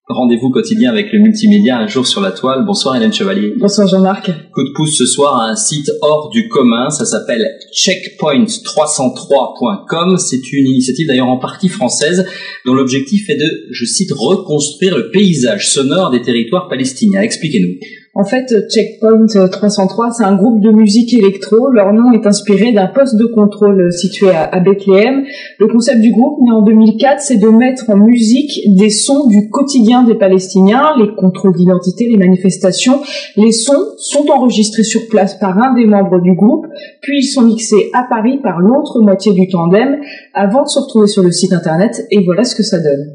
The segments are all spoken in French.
Rendez-vous quotidien avec le multimédia, un jour sur la toile. Bonsoir Hélène Chevalier. Bonsoir Jean-Marc. Coup de pouce ce soir à un site hors du commun, ça s'appelle checkpoint303.com. C'est une initiative d'ailleurs en partie française dont l'objectif est de, je cite, reconstruire le paysage sonore des territoires palestiniens. Expliquez-nous. En fait, Checkpoint 303, c'est un groupe de musique électro. Leur nom est inspiré d'un poste de contrôle situé à Bethléem. Le concept du groupe, né en 2004, c'est de mettre en musique des sons du quotidien des Palestiniens, les contrôles d'identité, les manifestations. Les sons sont enregistrés sur place par un des membres du groupe, puis ils sont mixés à Paris par l'autre moitié du tandem, avant de se retrouver sur le site internet, et voilà ce que ça donne.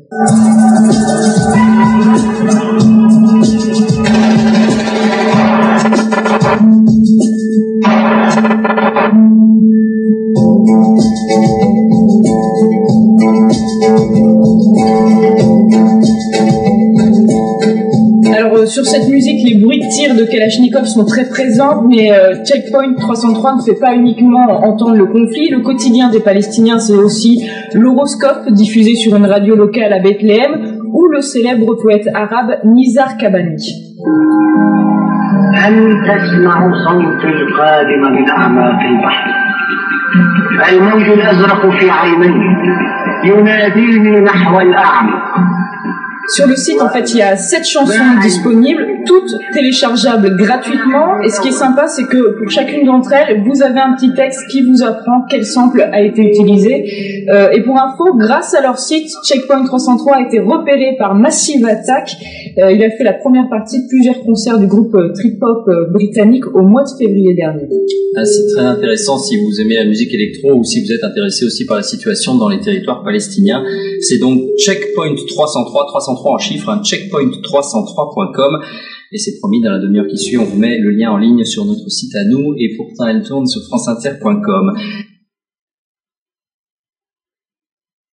Alors sur cette musique, les bruits de tir de Kalachnikov sont très présents, mais Checkpoint 303 ne fait pas uniquement entendre le conflit. Le quotidien des Palestiniens, c'est aussi l'horoscope diffusé sur une radio locale à Bethléem, ou le célèbre poète arabe Nizar Qabbani. هل تسمع صوت القادم من أعماق البحر الموج الأزرق في عينيه يناديني نحو الأعمق. Sur le site, en fait, il y a 7 chansons disponibles, toutes téléchargeables gratuitement. Et ce qui est sympa, c'est que pour chacune d'entre elles, vous avez un petit texte qui vous apprend quel sample a été utilisé. Et pour info, grâce à leur site, Checkpoint 303 a été repéré par Massive Attack. Il a fait la première partie de plusieurs concerts du groupe trip-hop britannique au mois de février dernier. C'est très intéressant si vous aimez la musique électro ou si vous êtes intéressé aussi par la situation dans les territoires palestiniens. C'est donc Checkpoint 303 en chiffres, checkpoint303.com, et c'est promis, dans la demi-heure qui suit, on vous met le lien en ligne sur notre site à nous, et pourtant elle tourne sur franceinter.com.